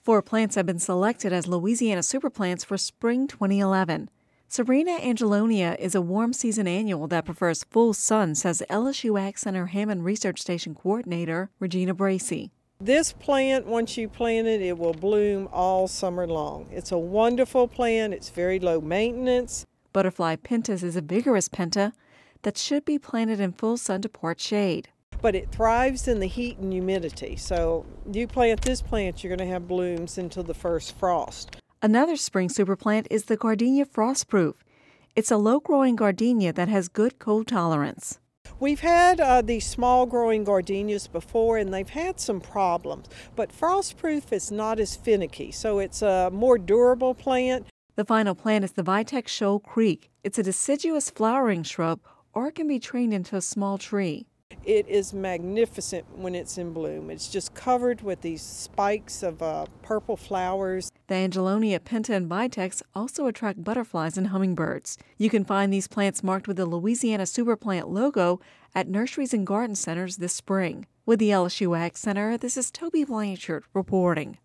4 plants have been selected as Louisiana Superplants for Spring 2011. Serena Angelonia is a warm season annual that prefers full sun, says LSU Ag Center Hammond Research Station Coordinator Regina Bracey. This plant, once you plant it, it will bloom all summer long. It's a wonderful plant. It's very low maintenance. Butterfly pentas is a vigorous penta that should be planted in full sun to part shade. But it thrives in the heat and humidity. So you plant this plant, you're going to have blooms until the first frost. Another spring superplant is the Gardenia Frostproof. It's a low-growing gardenia that has good cold tolerance. We've had these small-growing gardenias before, and they've had some problems. But Frostproof is not as finicky, so it's a more durable plant. The final plant is the Vitex Shoal Creek. It's a deciduous flowering shrub, or it can be trained into a small tree. It is magnificent when it's in bloom. It's just covered with these spikes of purple flowers. The Angelonia penta and Vitex also attract butterflies and hummingbirds. You can find these plants marked with the Louisiana Superplant logo at nurseries and garden centers this spring. With the LSU Ag Center, this is Toby Blanchard reporting.